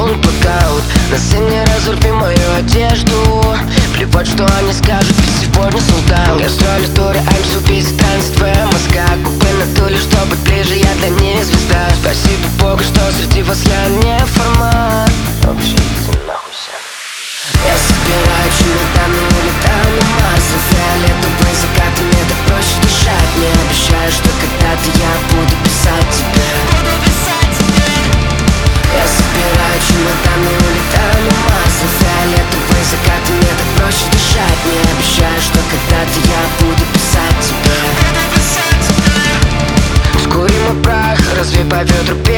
don't look out. На сцене разорви мою одежду. Плевать, что они скажут, ведь сегодня солдат. Гастроли, туры, I'm busy, танцы, твоя мозга. Купы на туле, чтобы ближе, я для них звезда. Спасибо Богу, что среди вас я не формат. Вообще, иди нахуй все. Я собираю чемоданы, улетаю на Марс. За фиолетовые закаты мне так проще дышать. Не обещаю, что когда-то я буду писать тебе. Я собираю чемоданы, улетаю на Марс. За фиолетовые закаты мне так проще дышать. Не обещаю, что когда-то я буду писать тебе. Скурим и прах, разве по ветру